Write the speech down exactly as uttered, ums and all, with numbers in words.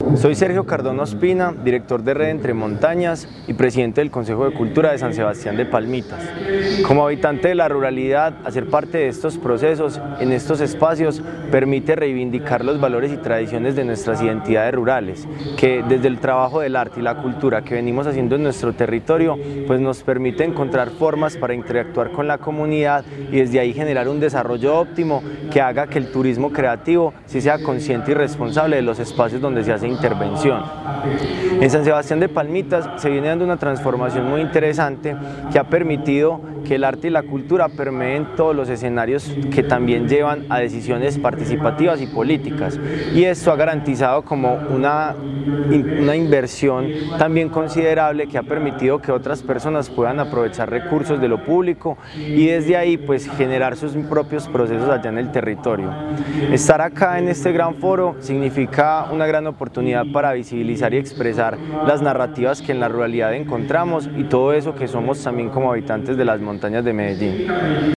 Soy Sergio Cardona Ospina, director de Red Entre Montañas y presidente del Consejo de Cultura de San Sebastián de Palmitas. Como habitante de la ruralidad, hacer parte de estos procesos, en estos espacios, permite reivindicar los valores y tradiciones de nuestras identidades rurales, que desde el trabajo del arte y la cultura que venimos haciendo en nuestro territorio, pues nos permite encontrar formas para interactuar con la comunidad y desde ahí generar un desarrollo óptimo que haga que el turismo creativo sí sea consciente y responsable de los espacios donde se hace intervención. En San Sebastián de Palmitas se viene dando una transformación muy interesante que ha permitido que el arte y la cultura permeen todos los escenarios que también llevan a decisiones participativas y políticas, y esto ha garantizado como una, una inversión también considerable que ha permitido que otras personas puedan aprovechar recursos de lo público y desde ahí pues generar sus propios procesos allá en el territorio. Estar acá en este gran foro significa una gran oportunidad para visibilizar y expresar las narrativas que en la ruralidad encontramos y todo eso que somos también como habitantes de las montañas de Medellín.